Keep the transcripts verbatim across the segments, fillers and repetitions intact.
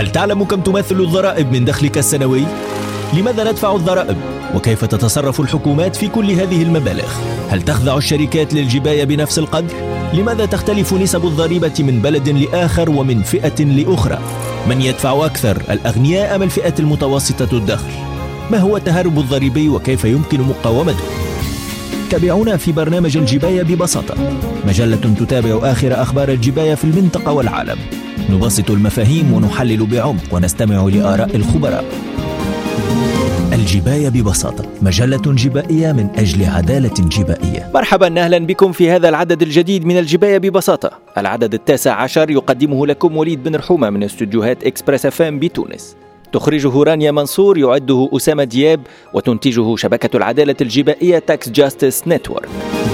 هل تعلم كم تمثل الضرائب من دخلك السنوي؟ لماذا ندفع الضرائب؟ وكيف تتصرف الحكومات في كل هذه المبالغ؟ هل تخضع الشركات للجباية بنفس القدر؟ لماذا تختلف نسب الضريبة من بلد لآخر ومن فئة لأخرى؟ من يدفع أكثر، الأغنياء أم الفئة المتوسطة الدخل؟ ما هو التهرب الضريبي وكيف يمكن مقاومته؟ تابعونا في برنامج الجباية ببساطة، مجلة تتابع آخر أخبار الجباية في المنطقة والعالم. نبسط المفاهيم ونحلل بعمق ونستمع لآراء الخبراء. الجباية ببساطة، مجلة جبائية من أجل عدالة جبائية. مرحبا، أهلا بكم في هذا العدد الجديد من الجباية ببساطة. العدد التاسع عشر يقدمه لكم وليد بن رحومة من استوديوهات إكسبرس إف إم بتونس. تخرجه رانيا منصور، يعده أسامة دياب، وتنتجه شبكة العدالة الجبائية تاكس جاستس نتورك.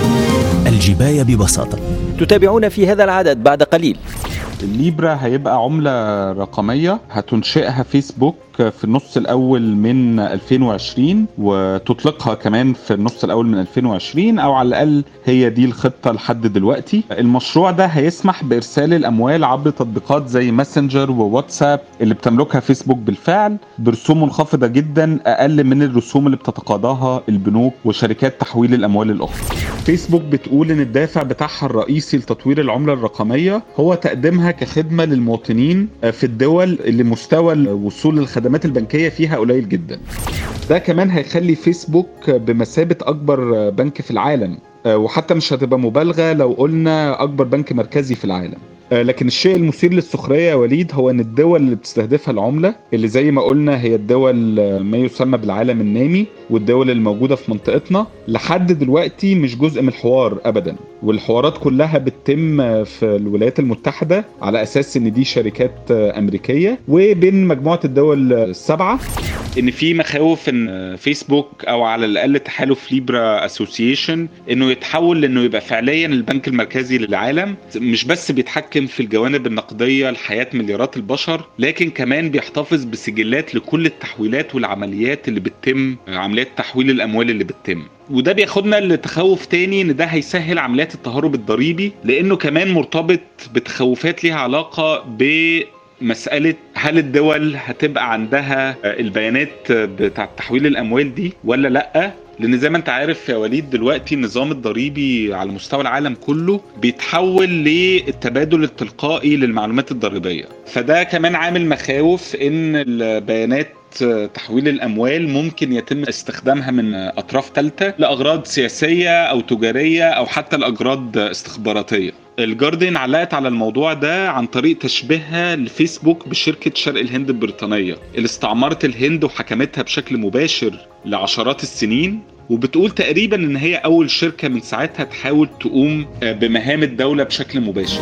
الجباية ببساطة. تتابعون في هذا العدد بعد قليل. الليبرا هيبقى عملة رقمية هتنشئها فيسبوك في النص الأول من ألفين وعشرين وتطلقها كمان في النص الأول من ألفين وعشرين، أو على الأقل هي دي الخطة لحد دلوقتي. المشروع ده هيسمح بإرسال الأموال عبر تطبيقات زي ماسنجر وواتساب اللي بتملكها فيسبوك بالفعل برسوم منخفضة جدا، أقل من الرسوم اللي بتتقاضاها البنوك وشركات تحويل الأموال الأخرى. فيسبوك بتقول إن الدافع بتاعها الرئيسي لتطوير العملة الرقمية هو تقديمها كخدمة للمواطنين في الدول اللي مستوى الوصول للخدمات البنكية فيها قليل جدا. ده كمان هيخلي فيسبوك بمثابة أكبر بنك في العالم، وحتى مش هتبقى مبالغة لو قلنا أكبر بنك مركزي في العالم. لكن الشيء المثير للسخرية يا وليد هو أن الدول اللي بتستهدفها العملة، اللي زي ما قلنا هي الدول ما يسمى بالعالم النامي والدول الموجودة في منطقتنا، لحد دلوقتي مش جزء من الحوار أبدا. والحوارات كلها بتتم في الولايات المتحدة على أساس أن دي شركات أمريكية، وبين مجموعة الدول السبعة ان في مخاوف ان فيسبوك او على الاقل تحالف ليبرا اسوسيشن انه يتحول لانه يبقى فعليا البنك المركزي للعالم، مش بس بيتحكم في الجوانب النقديه لحياه مليارات البشر، لكن كمان بيحتفظ بسجلات لكل التحويلات والعمليات اللي بتتم، عمليات تحويل الاموال اللي بتتم. وده بياخدنا لتخوف تاني ان ده هيسهل عمليات التهرب الضريبي، لانه كمان مرتبط بتخوفات ليها علاقه ب مسألة هل الدول هتبقى عندها البيانات بتاع تحويل الأموال دي ولا لأ؟ لأن زي ما أنت عارف يا وليد دلوقتي النظام الضريبي على مستوى العالم كله بيتحول للتبادل التلقائي للمعلومات الضريبية، فده كمان عامل مخاوف إن البيانات تحويل الأموال ممكن يتم استخدامها من أطراف ثالثة لأغراض سياسية أو تجارية أو حتى لأغراض استخباراتية. الجارديان علقت على الموضوع ده عن طريق تشبيهها لفيسبوك بشركة شرق الهند البريطانية اللي استعمرت الهند وحكمتها بشكل مباشر لعشرات السنين، وبتقول تقريبا ان هي اول شركة من ساعتها تحاول تقوم بمهام الدولة بشكل مباشر.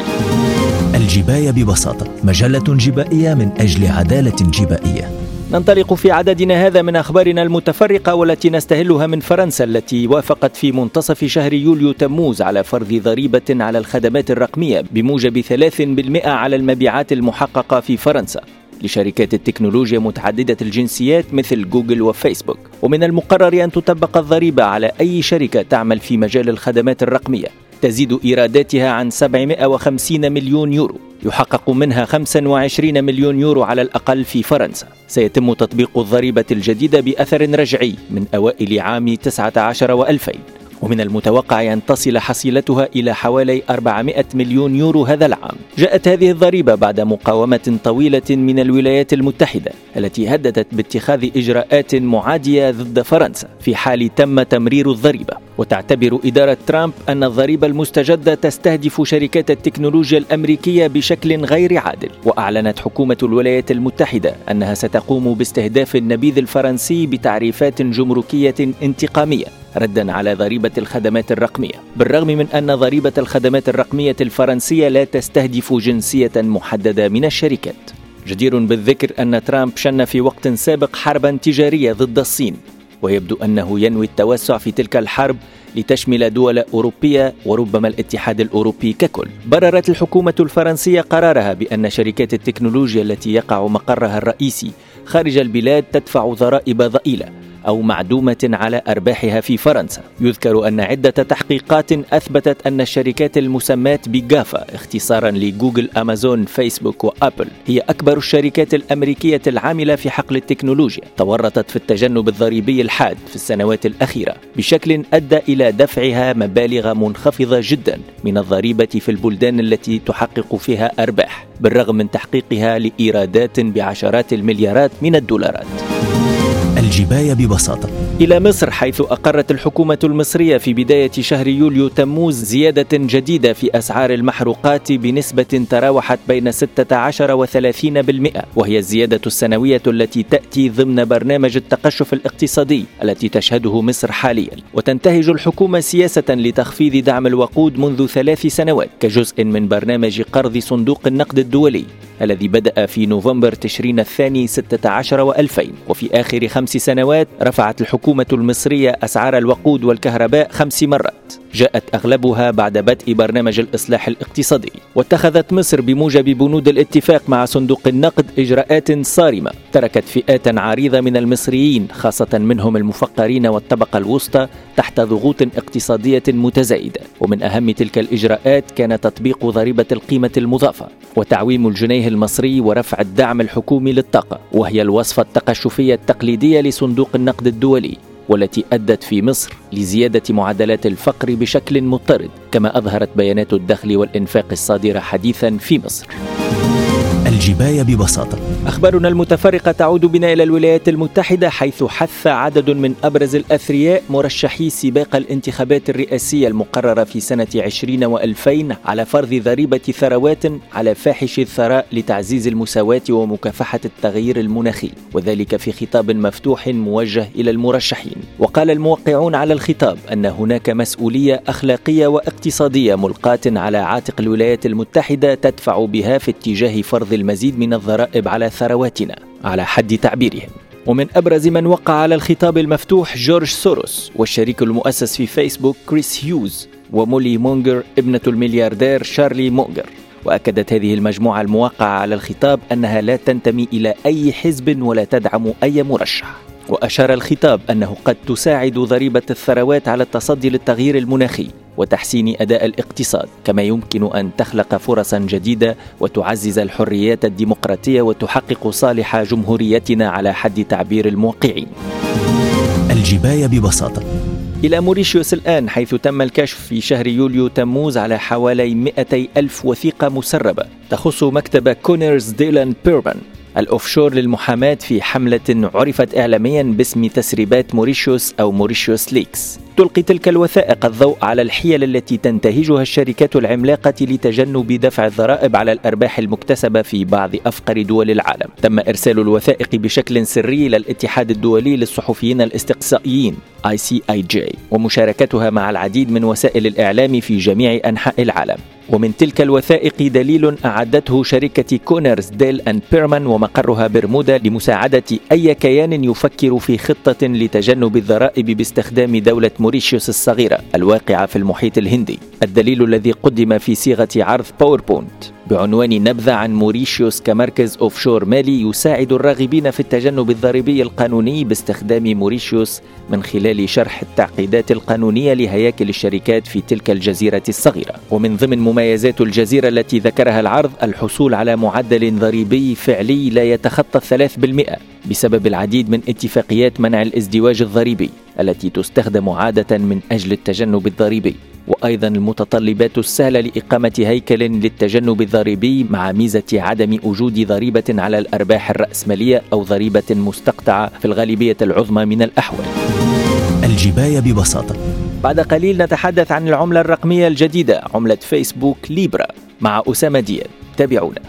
الجباية ببساطة، مجلة جبائية من اجل عدالة جبائية. ننطلق في عددنا هذا من أخبارنا المتفرقة والتي نستهلها من فرنسا، التي وافقت في منتصف شهر يوليو تموز على فرض ضريبة على الخدمات الرقمية بموجب ثلاثة بالمئة على المبيعات المحققة في فرنسا لشركات التكنولوجيا متعددة الجنسيات مثل جوجل وفيسبوك. ومن المقرر أن تطبق الضريبة على أي شركة تعمل في مجال الخدمات الرقمية تزيد إيراداتها عن سبعمائة وخمسين مليون يورو، يحقق منها خمسة وعشرين مليون يورو على الأقل في فرنسا. سيتم تطبيق الضريبة الجديدة بأثر رجعي من أوائل عام تسعة عشر وألفين، ومن المتوقع أن تصل حصيلتها إلى حوالي أربعمائة مليون يورو هذا العام. جاءت هذه الضريبة بعد مقاومة طويلة من الولايات المتحدة التي هددت باتخاذ إجراءات معادية ضد فرنسا في حال تم تمرير الضريبة. وتعتبر إدارة ترامب أن الضريبة المستجدة تستهدف شركات التكنولوجيا الأمريكية بشكل غير عادل. وأعلنت حكومة الولايات المتحدة أنها ستقوم باستهداف النبيذ الفرنسي بتعريفات جمركية انتقامية ردا على ضريبة الخدمات الرقمية، بالرغم من أن ضريبة الخدمات الرقمية الفرنسية لا تستهدف جنسية محددة من الشركات. جدير بالذكر أن ترامب شن في وقت سابق حربا تجارية ضد الصين، ويبدو أنه ينوي التوسع في تلك الحرب لتشمل دول أوروبية وربما الاتحاد الأوروبي ككل. بررت الحكومة الفرنسية قرارها بأن شركات التكنولوجيا التي يقع مقرها الرئيسي خارج البلاد تدفع ضرائب ضئيلة، أو معدومة على أرباحها في فرنسا. يذكر أن عدة تحقيقات أثبتت أن الشركات المسمات بجافا اختصارا لجوجل، أمازون، فيسبوك وأبل هي أكبر الشركات الأمريكية العاملة في حقل التكنولوجيا، تورطت في التجنب الضريبي الحاد في السنوات الأخيرة بشكل أدى إلى دفعها مبالغ منخفضة جدا من الضريبة في البلدان التي تحقق فيها أرباح، بالرغم من تحقيقها لإيرادات بعشرات المليارات من الدولارات. الجباية ببساطة إلى مصر، حيث أقرت الحكومة المصرية في بداية شهر يوليو تموز زيادة جديدة في أسعار المحروقات بنسبة تراوحت بين ستة عشر وثلاثين بالمئة، وهي الزيادة السنوية التي تأتي ضمن برنامج التقشف الاقتصادي التي تشهده مصر حاليا. وتنتهج الحكومة سياسة لتخفيض دعم الوقود منذ ثلاث سنوات كجزء من برنامج قرض صندوق النقد الدولي الذي بدأ في نوفمبر تشرين الثاني ستة عشر وألفين. وفي آخر خمس سنوات رفعت الحكومة المصرية أسعار الوقود والكهرباء خمس مرات، جاءت أغلبها بعد بدء برنامج الإصلاح الاقتصادي. واتخذت مصر بموجب بنود الاتفاق مع صندوق النقد إجراءات صارمة تركت فئات عريضة من المصريين خاصة منهم المفقرين والطبقة الوسطى تحت ضغوط اقتصادية متزايدة. ومن أهم تلك الإجراءات كان تطبيق ضريبة القيمة المضافة وتعويم الجنيه المصري ورفع الدعم الحكومي للطاقة، وهي الوصفة التقشفية التقليدية لصندوق النقد الدولي، والتي أدت في مصر لزيادة معدلات الفقر بشكل مضطرد، كما أظهرت بيانات الدخل والإنفاق الصادرة حديثا في مصر. الجباية ببساطة. أخبارنا المتفرقة تعود بنا إلى الولايات المتحدة، حيث حث عدد من أبرز الأثرياء مرشحي سباق الانتخابات الرئاسية المقررة في سنة عشرين وألفين على فرض ضريبة ثروات على فاحش الثراء لتعزيز المساواة ومكافحة التغيير المناخي، وذلك في خطاب مفتوح موجه إلى المرشحين. وقال الموقعون على الخطاب أن هناك مسؤولية أخلاقية واقتصادية ملقاة على عاتق الولايات المتحدة تدفع بها في اتجاه فرض المزيد من الضرائب على ثرواتنا على حد تعبيرهم. ومن أبرز من وقع على الخطاب المفتوح جورج سوروس، والشريك المؤسس في فيسبوك كريس هيوز، ومولي مونجر ابنة الملياردير شارلي مونجر. وأكدت هذه المجموعة الموقعة على الخطاب أنها لا تنتمي إلى أي حزب ولا تدعم أي مرشح. وأشار الخطاب أنه قد تساعد ضريبة الثروات على التصدي للتغيير المناخي وتحسين أداء الاقتصاد، كما يمكن أن تخلق فرصا جديدة وتعزز الحريات الديمقراطية وتحقق صالح جمهوريتنا على حد تعبير الموقعين. الجباية ببساطة. إلى موريشيوس الآن، حيث تم الكشف في شهر يوليو تموز على حوالي مئتي ألف وثيقة مسربة تخص مكتب كونرز ديلان بيرمان الأوفشور للمحاماة في حملة عرفت إعلاميا باسم تسريبات موريشيوس أو موريشيوس ليكس. تلقي تلك الوثائق الضوء على الحيل التي تنتهجها الشركات العملاقة لتجنب دفع الضرائب على الأرباح المكتسبة في بعض أفقر دول العالم. تم إرسال الوثائق بشكل سري إلى الاتحاد الدولي للصحفيين الاستقصائيين آي سي آي جي، ومشاركتها مع العديد من وسائل الإعلام في جميع أنحاء العالم. ومن تلك الوثائق دليل أعدته شركة كونرز ديل أند بيرمان ومقرها برمودا لمساعدة أي كيان يفكر في خطة لتجنب الضرائب باستخدام دولة موريشيوس الصغيرة الواقعة في المحيط الهندي. الدليل الذي قدم في صيغة عرض باوربوينت بعنوان نبذة عن موريشيوس كمركز أوفشور مالي يساعد الراغبين في التجنب الضريبي القانوني باستخدام موريشيوس من خلال شرح التعقيدات القانونية لهياكل الشركات في تلك الجزيرة الصغيرة. ومن ضمن مميزات الجزيرة التي ذكرها العرض الحصول على معدل ضريبي فعلي لا يتخطى ثلاثة بالمئة بسبب العديد من اتفاقيات منع الازدواج الضريبي التي تستخدم عادة من أجل التجنب الضريبي، وأيضا المتطلبات السهلة لإقامة هيكل للتجنب الضريبي مع ميزة عدم وجود ضريبة على الأرباح الرأسمالية أو ضريبة مستقطعة في الغالبية العظمى من الأحوال. الجباية ببساطة. بعد قليل نتحدث عن العملة الرقمية الجديدة عملة فيسبوك ليبرا مع أسامة دياب. تابعونا.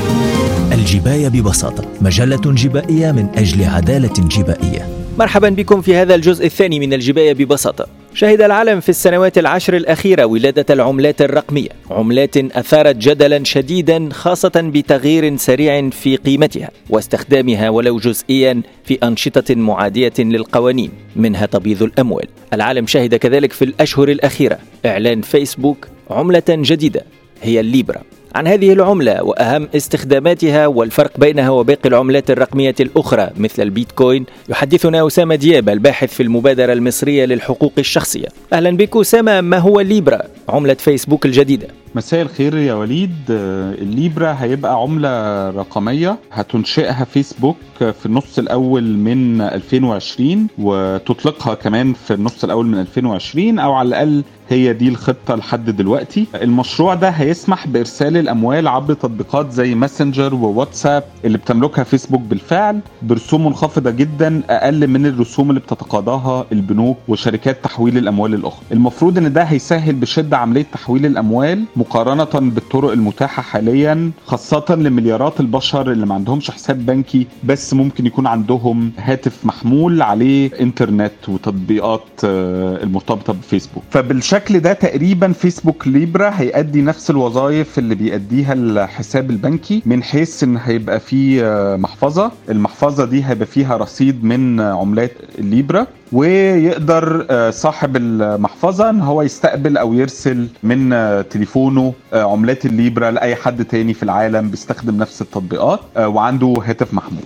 الجباية ببساطة، مجلة جبائية من أجل عدالة جبائية. مرحبا بكم في هذا الجزء الثاني من الجباية ببساطة. شهد العالم في السنوات العشر الأخيرة ولادة العملات الرقمية، عملات أثارت جدلا شديدا خاصة بتغيير سريع في قيمتها واستخدامها ولو جزئيا في أنشطة معادية للقوانين منها تبييض الأموال. العالم شهد كذلك في الأشهر الأخيرة إعلان فيسبوك عملة جديدة هي الليبرا، عن هذه العملة وأهم استخداماتها والفرق بينها وباقي العملات الرقمية الأخرى مثل البيتكوين يحدثنا أسامة دياب الباحث في المبادرة المصرية للحقوق الشخصية. أهلا بك أسامة. ما هو ليبرا عملة فيسبوك الجديدة؟ مساء الخير يا وليد. الليبرا هيبقى عملة رقمية هتنشئها فيسبوك في النص الأول من ألفين وعشرين وتطلقها كمان في النص الأول من ألفين وعشرين، أو على الأقل هي دي الخطة لحد دلوقتي. المشروع ده هيسمح بإرسال الأموال عبر تطبيقات زي ماسنجر وواتساب اللي بتملكها فيسبوك بالفعل برسوم منخفضة جدا، أقل من الرسوم اللي بتتقاضاها البنوك وشركات تحويل الأموال الأخرى. المفروض إن ده هيسهل بشدة عملية تحويل الأموال مقارنة بالطرق المتاحة حاليا، خاصة لمليارات البشر اللي ما عندهمش حساب بنكي بس ممكن يكون عندهم هاتف محمول عليه انترنت وتطبيقات المرتبطة بفيسبوك. فبالشكل ده تقريبا فيسبوك ليبرا هيأدي نفس الوظائف اللي بيأديها الحساب البنكي، من حيث ان هيبقى فيه محفظة. المحفظة دي هيبقى فيها رصيد من عملات الليبرا، ويقدر صاحب المحفظة ان هو يستقبل او يرسل من تليفونه عملات الليبرا لأي حد تاني في العالم بيستخدم نفس التطبيقات وعنده هاتف محمول.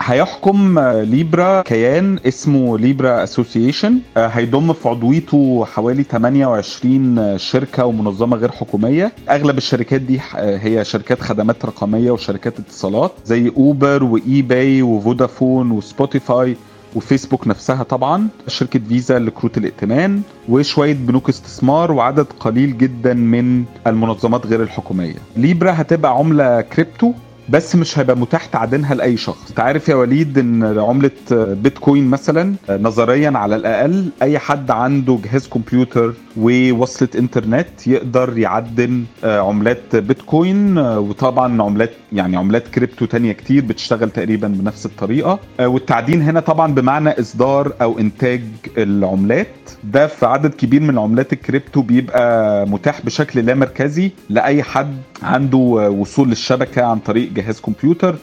هيحكم ليبرا كيان اسمه ليبرا اسوسيشن، هيضم في عضويته حوالي ثمانية وعشرين شركة ومنظمة غير حكومية. اغلب الشركات دي هي شركات خدمات رقمية وشركات اتصالات زي اوبر واي باي وفودافون وسبوتيفاي وفيسبوك نفسها، طبعا شركة فيزا لكروت الائتمان، وشوية بنوك استثمار، وعدد قليل جدا من المنظمات غير الحكومية. ليبرا هتبقى عملة كريبتو بس مش هيبقى متاح تعدينها لأي شخص. انت عارف يا وليد ان عملة بيتكوين مثلا نظريا على الأقل أي حد عنده جهاز كمبيوتر ووصلة انترنت يقدر يعدن عملات بيتكوين، وطبعا عملات يعني عملات كريبتو تانية كتير بتشتغل تقريبا بنفس الطريقة. والتعدين هنا طبعا بمعنى إصدار أو إنتاج العملات. ده في عدد كبير من العملات الكريبتو بيبقى متاح بشكل لا مركزي لأي حد عنده وصول للشبكة عن طريق جهاز كمبيوتر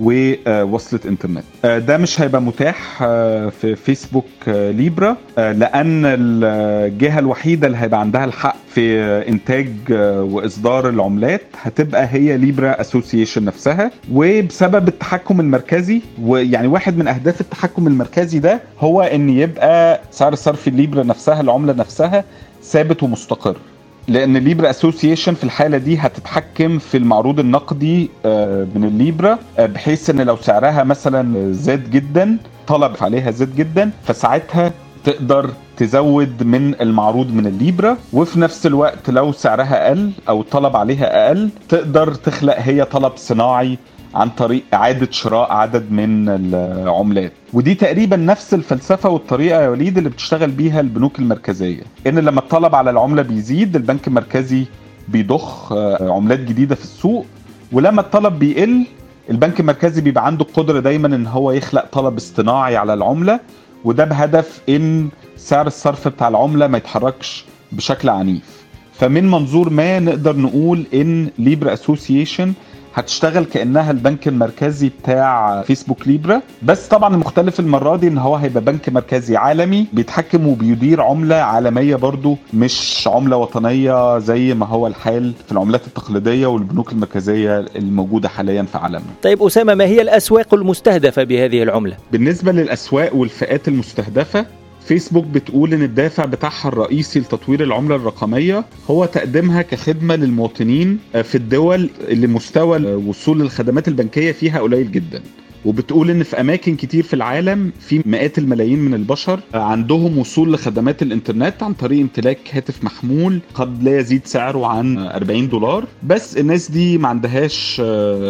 ووصلة انترنت. ده مش هيبقى متاح في فيسبوك ليبرا، لأن الجهة الوحيدة اللي هيبقى عندها الحق في إنتاج وإصدار العملات هتبقى هي ليبرا اسوسيشن نفسها. وبسبب التحكم المركزي، ويعني واحد من أهداف التحكم المركزي ده هو إن يبقى سعر صرف الليبرا نفسها، العملة نفسها، ثابت ومستقر. لأن الليبرا اسوسيشن في الحالة دي هتتحكم في المعروض النقدي من الليبرا، بحيث ان لو سعرها مثلا زاد جدا، طلب عليها زاد جدا، فساعتها تقدر تزود من المعروض من الليبرا. وفي نفس الوقت لو سعرها قل او الطلب عليها اقل، تقدر تخلق هي طلب صناعي عن طريق إعادة شراء عدد من العملات. ودي تقريبا نفس الفلسفة والطريقة يا وليد اللي بتشتغل بيها البنوك المركزية، إن لما الطلب على العملة بيزيد البنك المركزي بيضخ عملات جديدة في السوق، ولما الطلب بيقل البنك المركزي بيبقى عنده القدرة دايما إن هو يخلق طلب اصطناعي على العملة، وده بهدف إن سعر الصرف بتاع العملة ما يتحركش بشكل عنيف. فمن منظور ما نقدر نقول إن ليبرا اسوسيشن هتشتغل كأنها البنك المركزي بتاع فيسبوك ليبرا، بس طبعا المختلف المرة دي ان هو هيبقى بنك مركزي عالمي بيتحكم وبيدير عملة عالمية برضو، مش عملة وطنية زي ما هو الحال في العملات التقليدية والبنوك المركزية الموجودة حاليا في عالمنا. طيب أسامة، ما هي الأسواق المستهدفة بهذه العملة؟ بالنسبة للأسواق والفئات المستهدفة، فيسبوك بتقول ان الدافع بتاعها الرئيسي لتطوير العملة الرقمية هو تقديمها كخدمة للمواطنين في الدول اللي مستوى الوصول للخدمات البنكية فيها قليل جدا. وبتقول ان في اماكن كتير في العالم في مئات الملايين من البشر عندهم وصول لخدمات الانترنت عن طريق امتلاك هاتف محمول قد لا يزيد سعره عن أربعين دولار، بس الناس دي ما عندهاش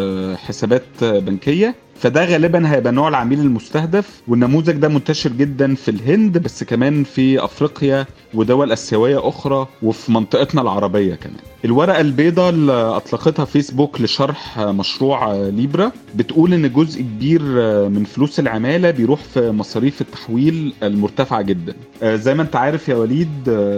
حسابات بنكية. فده غالبا هيبقى نوع العميل المستهدف، والنموذج ده منتشر جدا في الهند، بس كمان في افريقيا ودول اسيويه اخرى، وفي منطقتنا العربيه كمان. الورقه البيضاء اللي اطلقتها فيسبوك لشرح مشروع ليبرا بتقول ان جزء كبير من فلوس العماله بيروح في مصاريف التحويل المرتفعه جدا. زي ما انت عارف يا وليد،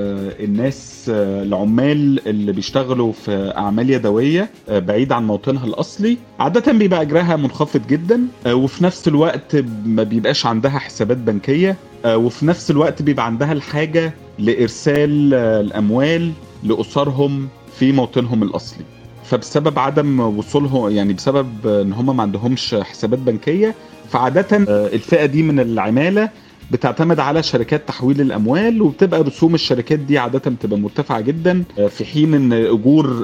الناس العمال اللي بيشتغلوا في اعمال يدويه بعيد عن موطنها الاصلي عاده بيبقى اجرها منخفض جدا، وفي نفس الوقت ما بيبقاش عندها حسابات بنكيه، وفي نفس الوقت بيبقى عندها الحاجه لارسال الاموال لاسرهم في موطنهم الاصلي. فبسبب عدم وصولهم، يعني بسبب ان هم ما عندهمش حسابات بنكية، فعادة الفئة دي من العمالة بتعتمد على شركات تحويل الأموال، وبتبقى رسوم الشركات دي عادة بتبقى مرتفعة جدا، في حين ان أجور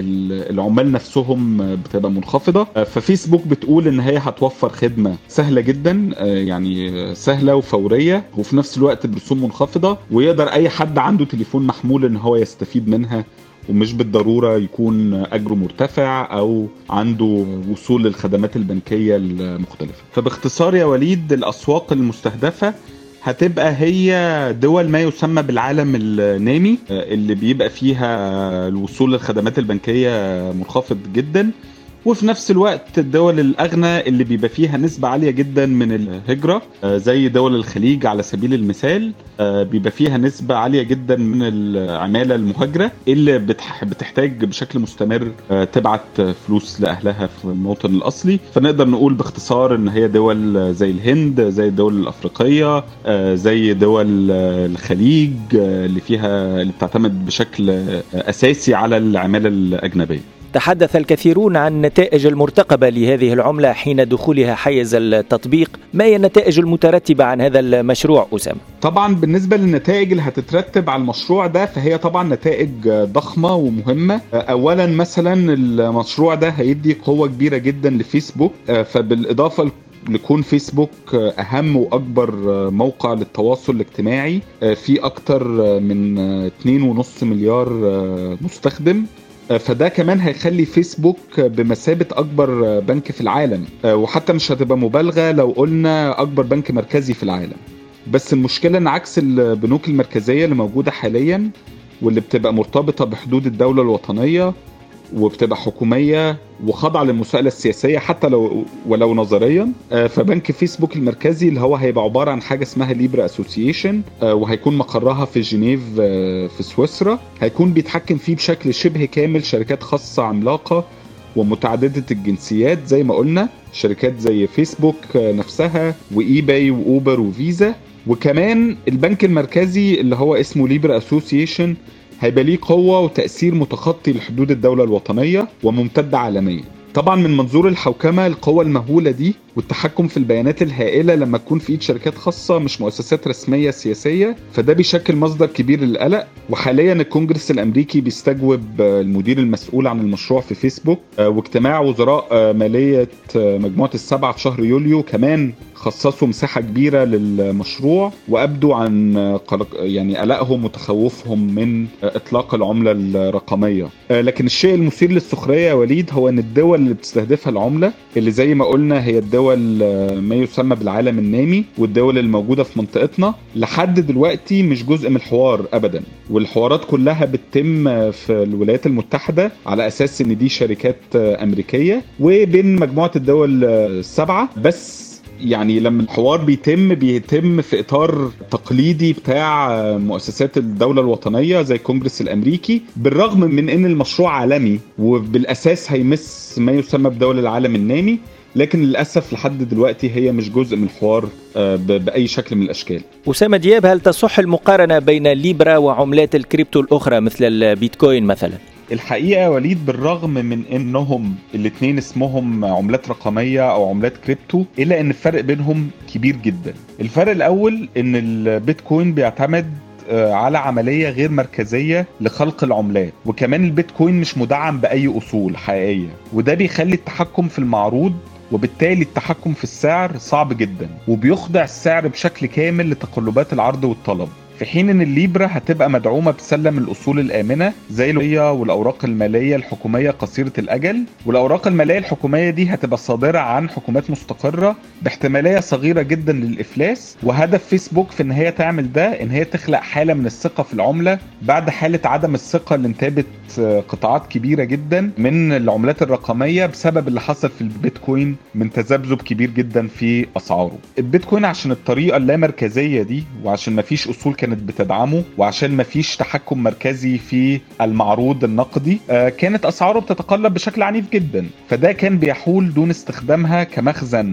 العمال نفسهم بتبقى منخفضة. ففيسبوك بتقول ان هي هتوفر خدمة سهلة جدا، يعني سهلة وفورية وفي نفس الوقت برسوم منخفضة، ويقدر اي حد عنده تليفون محمول ان هو يستفيد منها، ومش بالضرورة يكون أجره مرتفع أو عنده وصول للخدمات البنكية المختلفة. فباختصار يا وليد، الأسواق المستهدفة هتبقى هي دول ما يسمى بالعالم النامي، اللي بيبقى فيها الوصول للخدمات البنكية منخفض جدا، وفي نفس الوقت الدول الأغنى اللي بيبقى فيها نسبة عالية جدا من الهجرة، زي دول الخليج على سبيل المثال، بيبقى فيها نسبة عالية جدا من العمالة المهاجرة اللي بتحتاج بشكل مستمر تبعت فلوس لأهلها في الموطن الأصلي. فنقدر نقول باختصار إن هي دول زي الهند، زي الدول الأفريقية، زي دول الخليج اللي فيها اللي بتعتمد بشكل أساسي على العمالة الأجنبية. تحدث الكثيرون عن النتائج المرتقبة لهذه العملة حين دخولها حيز التطبيق. ما هي النتائج المترتبة عن هذا المشروع أسامة؟ طبعا بالنسبة للنتائج اللي هتترتب على المشروع ده، فهي طبعا نتائج ضخمة ومهمة. أولا مثلا المشروع ده هيدي قوة كبيرة جدا لفيسبوك، فبالإضافة لكون فيسبوك أهم وأكبر موقع للتواصل الاجتماعي في أكتر من اثنين ونص مليار مستخدم، فده كمان هيخلي فيسبوك بمثابة أكبر بنك في العالم، وحتى مش هتبقى مبالغة لو قلنا أكبر بنك مركزي في العالم. بس المشكلة إن عكس البنوك المركزية اللي موجودة حاليا واللي بتبقى مرتبطة بحدود الدولة الوطنية وبتبقى حكومية وخاضعة للمساءلة السياسية حتى لو ولو نظريا، فبنك فيسبوك المركزي اللي هو هيبقى عبارة عن حاجة اسمها ليبرا اسوسيشن، وهيكون مقرها في جنيف في سويسرا، هيكون بيتحكم فيه بشكل شبه كامل شركات خاصة عملاقة ومتعددة الجنسيات، زي ما قلنا شركات زي فيسبوك نفسها وإي باي وأوبر وفيزا. وكمان البنك المركزي اللي هو اسمه ليبرا اسوسيشن هيبقى ليه قوة وتأثير متخطي لحدود الدولة الوطنية وممتدة عالميا. طبعا من منظور الحوكمة، القوة المهولة دي والتحكم في البيانات الهائلة لما تكون في ايد شركات خاصة مش مؤسسات رسمية سياسية، فده بيشكل مصدر كبير للقلق. وحاليا الكونجرس الامريكي بيستجوب المدير المسؤول عن المشروع في فيسبوك، واجتماع وزراء مالية مجموعة السبعة في شهر يوليو كمان خصصوا مساحة كبيرة للمشروع، وأبدوا عن قلق يعني قلقهم وتخوفهم من إطلاق العملة الرقمية. لكن الشيء المثير للسخرية يا وليد هو أن الدول اللي بتستهدفها العملة، اللي زي ما قلنا هي الدول ما يسمى بالعالم النامي والدول الموجودة في منطقتنا، لحد دلوقتي مش جزء من الحوار أبدا. والحوارات كلها بتتم في الولايات المتحدة على أساس أن دي شركات أمريكية وبين مجموعة الدول السبعة بس. يعني لما الحوار بيتم بيتم في إطار تقليدي بتاع مؤسسات الدولة الوطنية زي الكونجرس الأمريكي، بالرغم من أن المشروع عالمي وبالأساس هيمس ما يسمى بدول العالم النامي، لكن للأسف لحد دلوقتي هي مش جزء من الحوار بأي شكل من الأشكال. أسامة دياب، هل تصح المقارنة بين ليبرا وعملات الكريبتو الأخرى مثل البيتكوين مثلا؟ الحقيقة يا وليد، بالرغم من انهم الاثنين اسمهم عملات رقمية او عملات كريبتو، الا ان الفرق بينهم كبير جدا. الفرق الاول ان البيتكوين بيعتمد على عملية غير مركزية لخلق العملات، وكمان البيتكوين مش مدعم بأي أصول حقيقية، وده بيخلي التحكم في المعروض وبالتالي التحكم في السعر صعب جدا، وبيخضع السعر بشكل كامل لتقلبات العرض والطلب. في حين ان الليبرا هتبقى مدعومة بسلم الأصول الآمنة زي الوية والأوراق المالية الحكومية قصيرة الأجل، والأوراق المالية الحكومية دي هتبقى صادرة عن حكومات مستقرة باحتمالية صغيرة جدا للإفلاس. وهدف فيسبوك في ان هي تعمل ده ان هي تخلق حالة من الثقة في العملة بعد حالة عدم الثقة اللي انتابت قطاعات كبيرة جدا من العملات الرقمية بسبب اللي حصل في البيتكوين من تذبذب كبير جدا في أسعاره. البيتكوين عشان الطريقة اللامركزية دي، وعشان ما فيش أصول كانت بتدعمه، وعشان ما فيش تحكم مركزي في المعروض النقدي، كانت أسعاره بتتقلب بشكل عنيف جدا، فده كان بيحول دون استخدامها كمخزن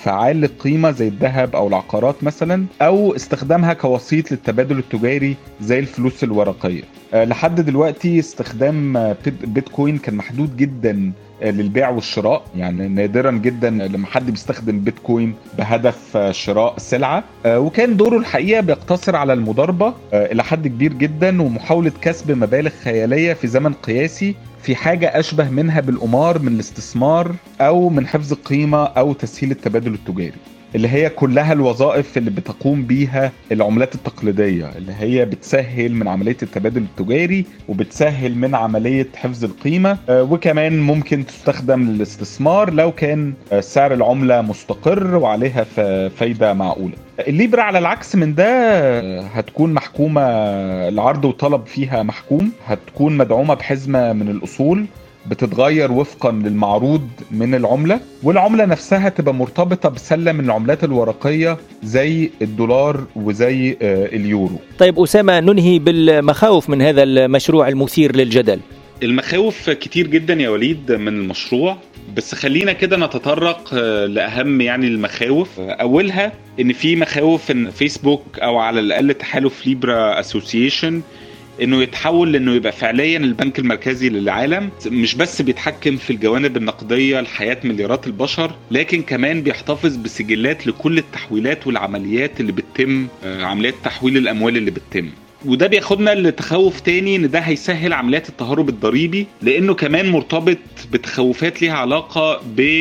فعال للقيمة زي الذهب أو العقارات مثلا، أو استخدامها كوسيط للتبادل التجاري زي الفلوس الورقية. لحد دلوقتي استخدام بيتكوين كان محدود جدا للبيع والشراء، يعني نادرا جدا لما حد بيستخدم بيتكوين بهدف شراء سلعة، وكان دوره الحقيقة بيقتصر على المضاربة إلى حد كبير جدا ومحاولة كسب مبالغ خيالية في زمن قياسي في حاجة أشبه منها بالقمار من الاستثمار أو من حفظ القيمة أو تسهيل التبادل التجاري، اللي هي كلها الوظائف اللي بتقوم بيها العملات التقليدية، اللي هي بتسهل من عملية التبادل التجاري وبتسهل من عملية حفظ القيمة، وكمان ممكن تستخدم للاستثمار لو كان سعر العملة مستقر وعليها فايدة معقولة. الليبرا على العكس من ده هتكون محكومة، العرض وطلب فيها محكوم، هتكون مدعومة بحزمة من الأصول بتتغير وفقا للمعروض من العملة، والعملة نفسها تبقى مرتبطة بسلة من العملات الورقية زي الدولار وزي اليورو. طيب أسامة، ننهي بالمخاوف من هذا المشروع المثير للجدل. المخاوف كتير جدا يا وليد من المشروع، بس خلينا كده نتطرق لأهم يعني المخاوف. أولها إن في مخاوف إن فيسبوك أو على الأقل تحالف ليبرا أسوسيشن انه يتحول لانه يبقى فعليا البنك المركزي للعالم، مش بس بيتحكم في الجوانب النقديه لحياه مليارات البشر، لكن كمان بيحتفظ بسجلات لكل التحويلات والعمليات اللي بتتم، عمليات تحويل الاموال اللي بتتم. وده بياخدنا لتخوف تاني ان ده هيسهل عمليات التهرب الضريبي، لانه كمان مرتبط بتخوفات ليها علاقة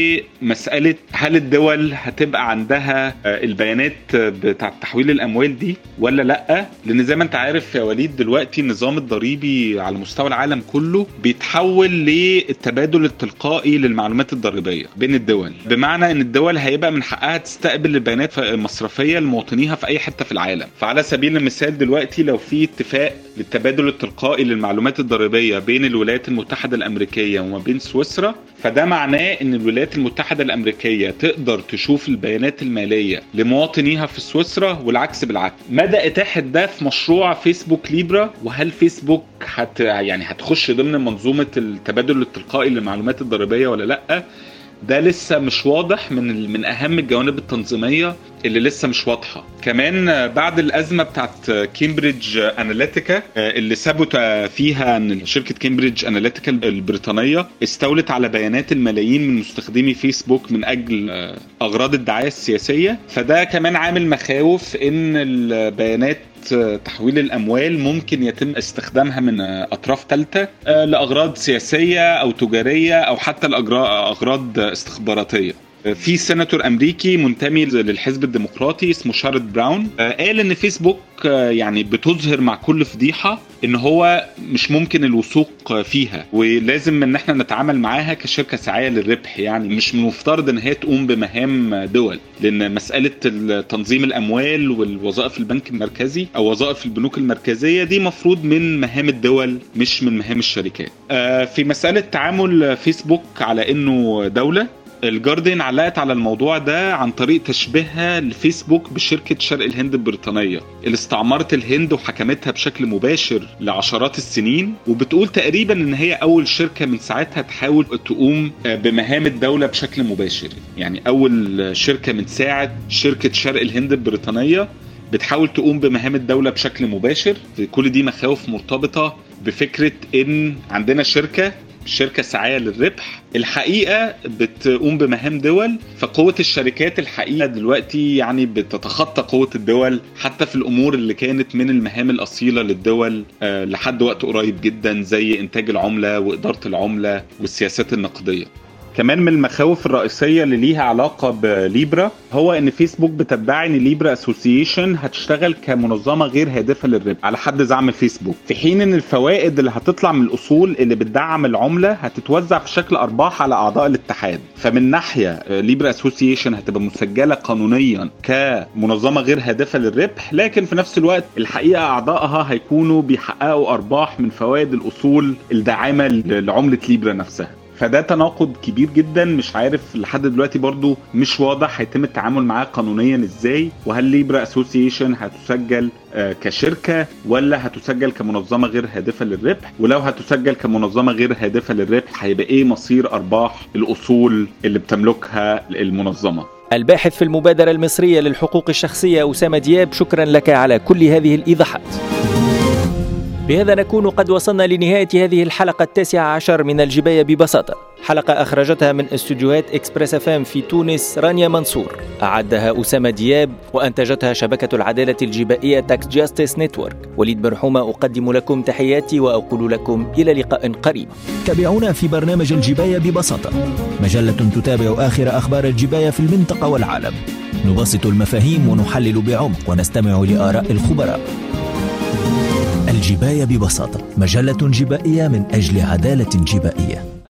بمسألة هل الدول هتبقى عندها البيانات بتاع تحويل الاموال دي ولا لا. لان زي ما انت عارف يا وليد دلوقتي النظام الضريبي على مستوى العالم كله بيتحول للتبادل التلقائي للمعلومات الضريبية بين الدول، بمعنى ان الدول هيبقى من حقها تستقبل البيانات المصرفية لمواطنيها في اي حتة في العالم. فعلى سبيل المثال دلوقتي لو في اتفاق للتبادل التلقائي للمعلومات الضريبية بين الولايات المتحدة الأمريكية وما بين سويسرا، فده معناه ان الولايات المتحدة الأمريكية تقدر تشوف البيانات المالية لمواطنيها في سويسرا والعكس بالعكس. مدى إتاحة ده في مشروع فيسبوك ليبرا، وهل فيسبوك هت يعني هتخش ضمن منظومة التبادل التلقائي للمعلومات الضريبية ولا لأ، ده لسه مش واضح. من من اهم الجوانب التنظيميه اللي لسه مش واضحه. كمان بعد الازمه بتاعت كامبريدج اناليتيكا اللي ثبت فيها ان شركه كامبريدج اناليتيكا البريطانيه استولت على بيانات الملايين من مستخدمي فيسبوك من اجل اغراض الدعايه السياسيه، فده كمان عامل مخاوف ان البيانات تحويل الأموال ممكن يتم استخدامها من أطراف ثالثة لأغراض سياسية أو تجارية أو حتى لأغراض استخباراتية. في سيناتور أمريكي منتمي للحزب الديمقراطي اسمه شارد براون قال إن فيسبوك يعني بتظهر مع كل فضيحة إن هو مش ممكن الوثوق فيها، ولازم إن احنا نتعامل معاها كشركة سعية للربح، يعني مش من المفترض إن هي تقوم بمهام دول، لأن مسألة تنظيم الأموال والوظائف البنك المركزي أو وظائف البنوك المركزية دي مفروض من مهام الدول مش من مهام الشركات. في مسألة تعامل فيسبوك على إنه دولة، الجارديان علقت على الموضوع ده عن طريق تشبيهها لفيسبوك بشركة شرق الهند البريطانية اللي استعمرت الهند وحكمتها بشكل مباشر لعشرات السنين، وبتقول تقريبا ان هي اول شركة من ساعتها تحاول تقوم بمهام الدولة بشكل مباشر. يعني اول شركة من ساعة شركة شرق الهند البريطانية بتحاول تقوم بمهام الدولة بشكل مباشر. كل دي مخاوف مرتبطة بفكرة ان عندنا شركة شركة سعية للربح الحقيقة بتقوم بمهام دول، فقوة الشركات الحقيقة دلوقتي يعني بتتخطى قوة الدول حتى في الأمور اللي كانت من المهام الأصيلة للدول أه لحد وقت قريب جدا زي إنتاج العملة وإدارة العملة والسياسات النقدية. كمان من المخاوف الرئيسية اللي ليها علاقة بليبرا هو ان فيسبوك بتدعي ان ليبرا اسوسيشن هتشتغل كمنظمة غير هادفة للربح على حد زعم فيسبوك، في حين ان الفوائد اللي هتطلع من الاصول اللي بتدعم العملة هتتوزع في شكل ارباح على اعضاء الاتحاد. فمن ناحية ليبرا اسوسيشن هتبقى مسجلة قانونيا كمنظمة غير هادفة للربح، لكن في نفس الوقت الحقيقة اعضائها هيكونوا بيحققوا ارباح من فوائد الاصول الداعمة لعملة ليبرا نفسها. فده تناقض كبير جدا، مش عارف لحد دلوقتي برضو مش واضح هيتم التعامل معاه قانونيا ازاي، وهل ليبرا اسوسيشن هتسجل كشركة ولا هتسجل كمنظمة غير هادفة للربح، ولو هتسجل كمنظمة غير هادفة للربح هيبقى ايه مصير ارباح الاصول اللي بتملكها المنظمة. الباحث في المبادرة المصرية للحقوق الشخصية أسامة دياب، شكرا لك على كل هذه الإيضاحات. بهذا نكون قد وصلنا لنهاية هذه الحلقة التاسعة عشر من الجباية ببساطة، حلقة أخرجتها من استوديوهات إكسبريس اف ام في تونس رانيا منصور، أعدها أسامة دياب، وأنتجتها شبكة العدالة الجبائية تاكس جاستس نتورك. وليد برحومة أقدم لكم تحياتي وأقول لكم إلى لقاء قريب. تابعونا في برنامج الجباية ببساطة، مجلة تتابع آخر أخبار الجباية في المنطقة والعالم. نبسط المفاهيم ونحلل بعمق ونستمع لآراء الخبراء. الجباية ببساطة، مجلة جبائية من أجل عدالة جبائية.